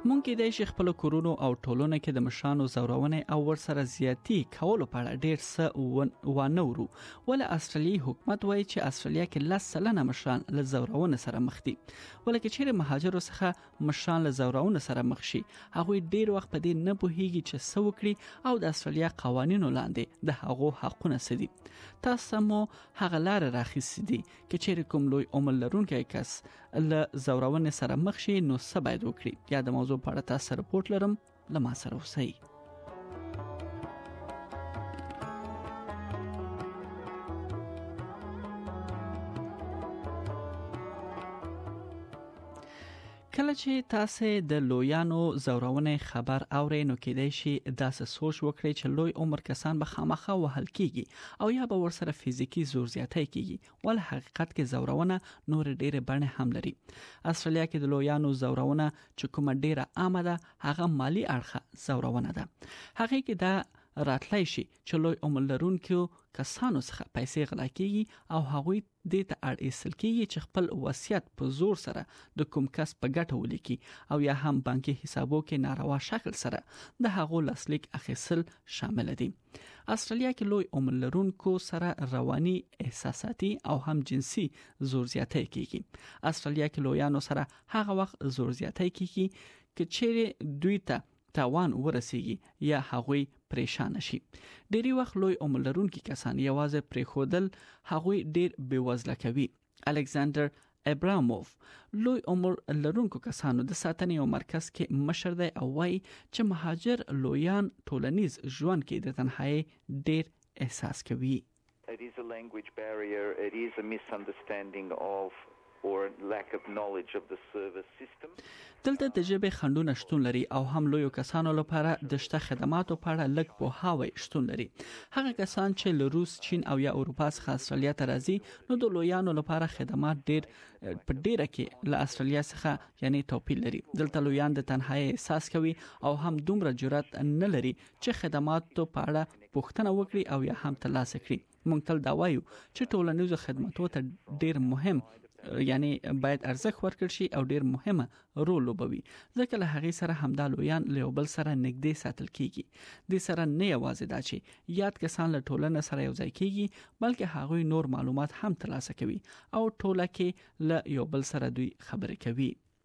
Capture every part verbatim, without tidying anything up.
مونږ کې د خپل کورونو او ټولنو کې د مشرانو زورونه او ورسره زیاتی کولو په اړه ډیر څه وانورو ول استرالی حکومت وایي چې استرالیا کې لس سلنه مشران له زورونه سره مخ دي ولکه چیرې مهاجرو څخه مشران له زورونه سره مخ شي هغه ډیر وخت په دې نه پوهیږي چې څه وکړي او د استرالیا قوانینو لاندې د هغو حقونه سدي تاسو مو هغه لار راخیستي دي چې چیرې کوم لوی عمر لرونکی کس له زورونه سره مخ شي نو څه باید وکړي یا د موضوع په اړه تاسو رپورت لرم لمه سره اوسئ. کله چې تاسو د لویانو زورونه خبر اورئ نو کېدای شي داسې سوچ وکړئ چې لوی عمر کسان به خامخا وهل کیږي او یا به ورسره فزیکی زور زیاتی کیږي ول حقیقت کې زورونه نور ډېر بڼه هم لري. استرالیا کې د لویانو زورونه چې کومه ډېره عامه ده هغه مالی اړخه زورونه ده. هغه کې دا راتلای شي چې لوی عمر لرونکو کسانو څخه پیسې غلا کیږي او هغوی د ته اړ ایستل کیږي چې خپل وصیت په زور سره د کوم کس په ګټه ولیکي او یا هم بانکي حسابو کې ناروا شکل سره د هغو لاسلیک اخیستل شامل دي. استرالیا کې لوی عمر لرونکو سره رواني احساساتي او هم جنسي زور زیاتی کیږي. استرالیا کې لویانو سره هغه وخت زور زیاتی کیږي چې چیرې دوی ته تاوان ورسیږي یا هغوی پریشان شي. ډېری وخت لوی عمر لرونکي کسان یوازې پرې خودل هغوی ډېر بیوزله کوي. الکساندر ابراموف لوی عمر لرونکو کسانو د ساتنې او مرکز کې مشر دی او وايي چې مهاجر لویان ټولنیز ژوند کې د تنهایی ډېر احساس کوي. It is a language barrier, it is a misunderstanding of or lack of knowledge of the service system. دلته د ژبې خندونه شتون لري او هم لوی کسانو لپاره د شته خدماتو په اړه لږ پوهاوی شتون لري. هغه کسان چې له روس، چین او یا اروپا څخه استرالیا ته راځي نو د لویانو لپاره خدمات ډیر په ډیره کې له استرالیا څخه یعنی توپیر لري. دلته لویان د تنهایی احساس کوي او هم دومره جرأت نه لري چې خدماتو په اړه پوښتنه وکړي او یا هم ترلاسه کړي. موږ تل دا وایو چې ټولنیزو خدماتو ته ډیر مهم یعنی باید ارزښت ورکړ شي او ډیر مهمه رول لوبوي ځکه له هغه سره همدا لویان له بل سره نږدې ساتل کیږي. د سره نه یوازې دا چې یاد کسان له ټولنه سره یو ځای کیږي بلکې هغوی نور معلومات هم ترلاسه کوي او ټوله کې له یو بل سره دوی خبرې کوي.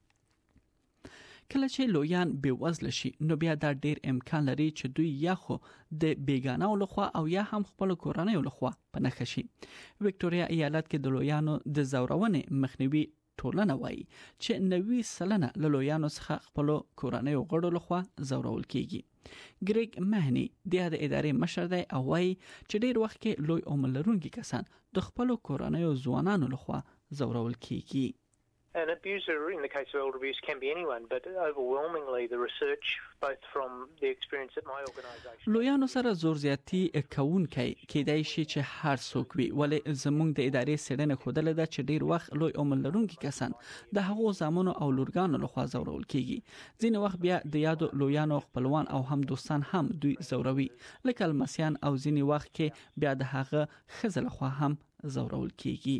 کله چې لویان بیوزله شي نو بیا دا ډیر امکان لري چې دوی یا خو د بیگانه لخوا او یا هم خپل کورنۍ لخوا پنهخ شي. وکټوريا ایالت کې د لویانو د زورونه مخنیوي ټولنه وایي چې نوي سلنه له لویانو څخه خپل کورنۍ غړو لخوا زورول کیږي. ګریګ مهنی د ادارې مشر دی او وایي چې ډیر وخت کې لوی عمر لرونکي کسان د خپل کورنۍ ځوانانو لخوا زورول کیږي. An abuser, in the case of elder abuse, can be anyone, but overwhelmingly the research, both from the experience at my organisation. لویانو سره زور زیاتی کوونکی کېدای شي چې هر څوک وي ولې زموږ د ادارې سړنه خوده ده چې ډیر وخت لوی عمر لرونکي کسان د هغو زامنو او لورګانو لخوا زورول کیږي. ځینې وخت بیا د یادو لویانو خپلوان او هم دوستان هم دوی زوروي لکه المسیان او ځینې وخت کې بیا د هغه خزل خوا هم زورول کیږي.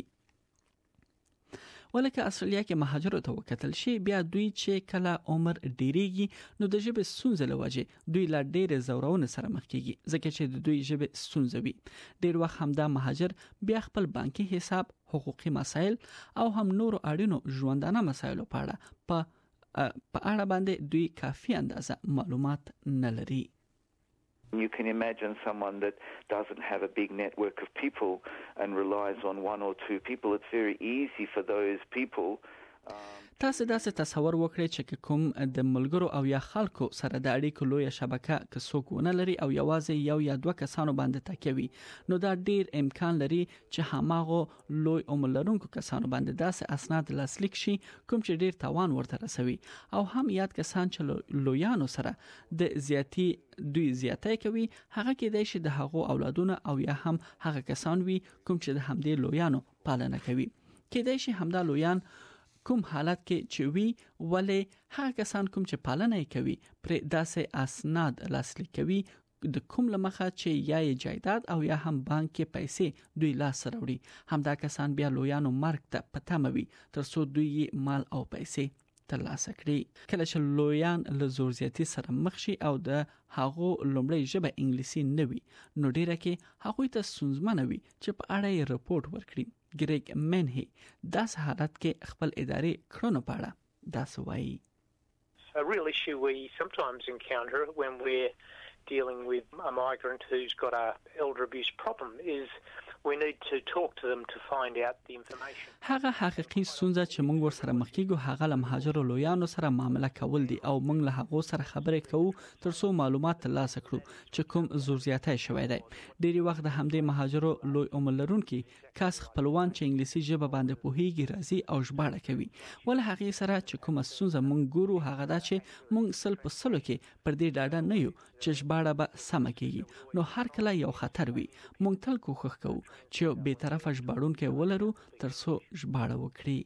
ولکه استرالیا کې مهاجرو ته وکتل شي بیا دوی چې کله عمر ډیریږي نو د ژبې ستونزې له وجې دوی لا ډېر زورونه سره مخ کیږي ځکه چې د دوی ژبې ستونزې وي. ډېر وخت همدا مهاجر بیا خپل بانکي حساب، حقوقي مسایل او هم نور اړینو ژوندانه مسایلو په اړه په په اړه باندې دوی کافي اندازه معلومات نه لري. You can imagine someone that doesn't have a big network of people and relies on one or two people. It's very easy for those people تاسو داسې تصور وکړئ چې کوم د ملګرو او یا خلکو سره د اړیکو لوی شبکه که څوک ونه لري او یوازې یو یا دوه کسانو باندې تکیه وي نو دا ډیر امکان لري چې هماغه لوی عمر لرونکو کسانو باندې داسې اسناد لاسلیک شي کوم چې ډیر تاوان ورته رسوي او هم یاد کسان چې لویانو سره د زیاتی دوی زیاتای کوي هغه کې د شي د هغو اولادونه او یا هم هغه کسان وي کوم چې د همدې لویانو پالنه کوي. کې د شي همدا لویان کوم حالت کې چې وی ولې هغه کسان کوم چې پالنه کوي پر داسې اسناد لاسلیک کوي د کوم لمخه چې یا جایداد او یا هم بانک کې پیسې دوی لاس راوړي همدا کسان بیا لویانو مرګ ته پتموي ترڅو دوی مال او پیسې ترلاسه کړي. کله چې لویان له زور زیاتی سره مخ شي او د هغو لومړی ژبه انګلیسي نه وي نو ډیره کې هغه ته ستونزمنه وي چې په اړه یې رپورټ ورکړي. ګریګ منهي داس حالت کې خپل اداري کړنو په اړه داس وایي. A real issue we sometimes encounter when we're dealing with a migrant who's got a elder abuse problem is we need to talk to them to find out the information. هغه حقیقي ستونزه چې موږ ورسره مخ کیږو هغه له مهاجرو لویانو سره معامله کول دي او موږ له هغه سره خبرې کوو ترڅو معلومات ترلاسه کړو چې کوم زور زیاتی شوی دی. ډېری وخت د همدې مهاجرو لوی عمر لرونکي کس خپلوان چې انګلیسي ژبه باندې پوهیږي راځي او ژباړه کوي. ول هغه سره چې کوم ستونزه موږ ګورو هغه دا چې موږ سل په سلو کې پر دې ډاډه نه یو چې ژباړه به سم کیږي. نو هر کله یو خطر وي موږ تل کوښښ کوو چې به طرفه ژباړونکو ولرو ترڅو ژباړه وکړي.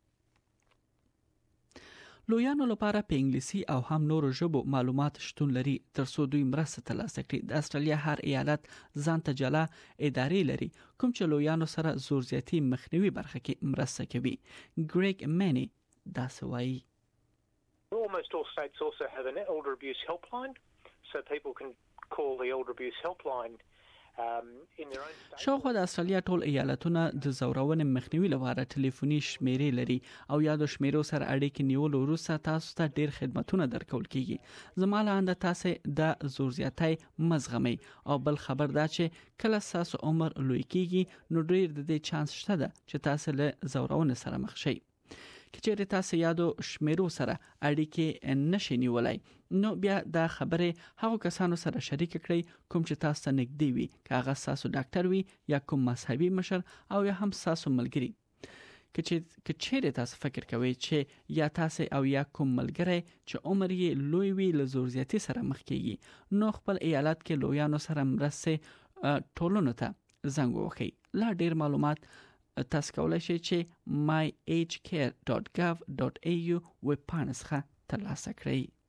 لویانو لپاره په انګلیسي او هم نورو ژبو معلومات شتون لري ترڅو دوی مرسته ترلاسه کړي. د استرالیا هر ایالت ځانته جلا ادارې لري کوم چې لویانو سره زور زیاتی مخنیوي برخه کې مرسته کوي. ګریګ منی دا سوایي. Almost all states also have an elder abuse helpline, so people can call the elder abuse helpline. شاوخوا د استرالیا ټول ایالتونه د زورونې مخنیوي لپاره ټلیفوني شمیرې لري او یا د شمیرو سره اړیکې نیول وروسته تاسو ته ډیر خدماتونه درکول کیږي. زماله اند تاسو د زور زیاتی مزغمي او بل خبر دا چې کله تاسو عمر لوی کیږي نو ډیر د دې چانس شته چې تاسو له زورونې سره مخ شئ. کچېرې تاسو یادو شمیرو سره اړیکې نشئ نیولای نو بیا دا خبره هغه کسانو سره شریک کړئ کوم چې تاسو ته نږدې وي، که هغه تاسو ډاکټر وي یا کوم مذهبي مشر او یا هم تاسو ملګری. کچېرې تاسو فکر کوئ چې یا تاسو او یا کوم ملګری چې عمر یې لوی وي له زور زیاتی سره مخ کیږي نو خپل ایالت کې لویانو سره مرسته ټولنو ته زنګ ووهئ. لا ډیر معلومات تاسو کولای شئ چې my age care dot gov dot a u ویب پاڼه څخه ترلاسه کړئ.